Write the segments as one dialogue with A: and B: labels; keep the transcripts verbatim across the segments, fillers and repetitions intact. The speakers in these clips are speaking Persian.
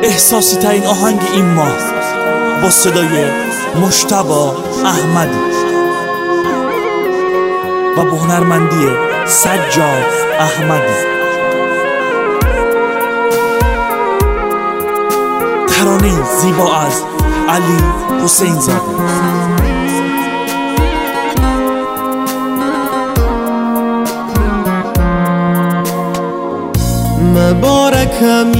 A: احساسی ترین آهنگ این ماه با صدای مجتبی احمدی و با هنرمندی سجاد احمدی. ترانه زیبا از علی حسین زاده.
B: مبارک می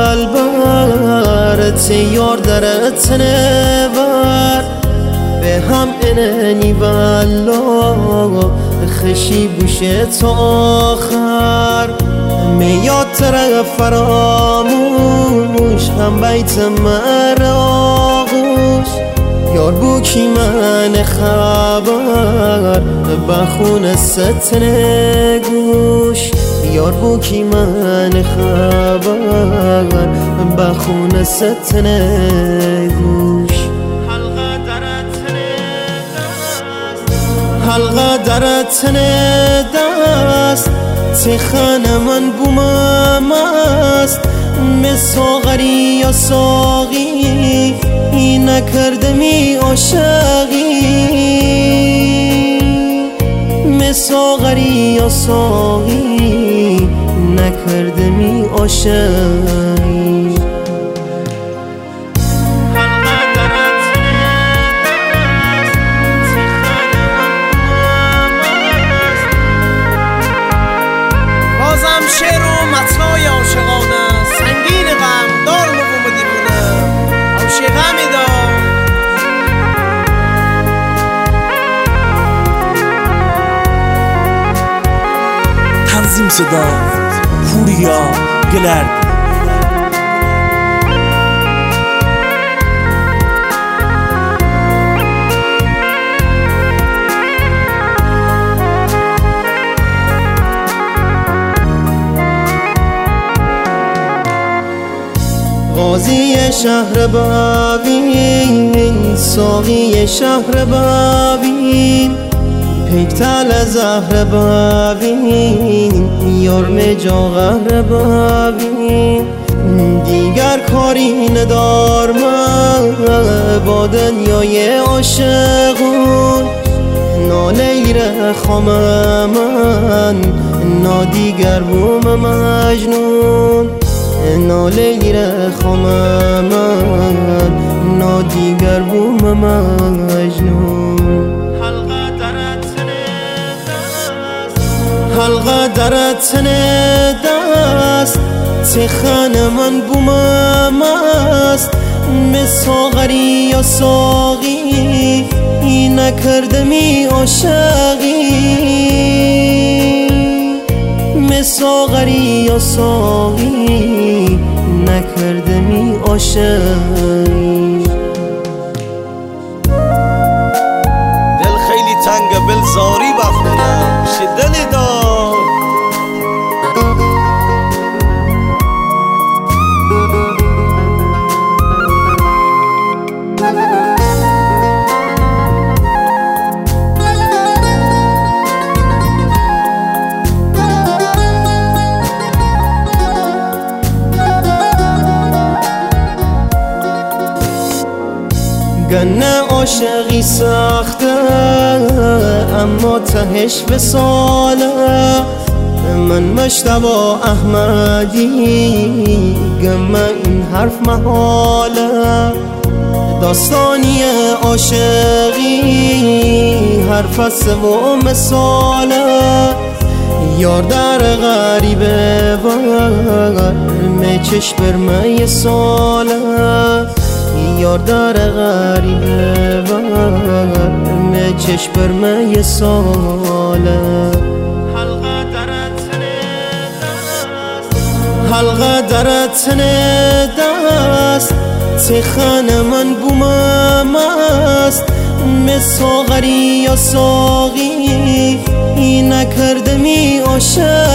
B: دلبر تیار درت نبر به هم اننی والا خشی بوشه تا آخر میاد طرف فراموش هم بیت مراغوش یار بو کی من خبر بخون ست نگوش یار بو کی من خبر بخون ست نگوش حلقه درت ندست تخانه من بومم است مساغری یا ساقی این نکردمی عاشقی مساغری یا ساقی نکردمی عاشقی.
C: بازم شعر و متنای عاشقانه سنگین غم دار مقوم دیوونه عاشقه میدار
A: تنظیم صدا پوریا گلرد.
B: قاضی شهر بابین ساقی شهر بابین پیکتل زهر بابین یارم جاغر بابین دیگر کاری ندار من با دنیای عاشقون ناله رخام من نادیگر بوم مجنون ناله رخام من نادیگر بوم مجنون. حلقه درت ندست تخانه من بومم است مساغری یا ساقی این نکردمی عاشقی مساغری یا ساقی نکردمی عاشقی.
D: دل خیلی تنگه بلزاری بخونم شه دلی دار
B: گنه عاشقی سخته اما تهش وصاله من مجتبی احمدی گمه این حرف محاله داستانی عاشقی حرف است و مثاله یار در غریبه و میچش برمه ساله یار در غریبه و میچش برمه ساله. حلقه درت ندست تخانه من بومم است مساغری یا ساقی این نکردمی عاشق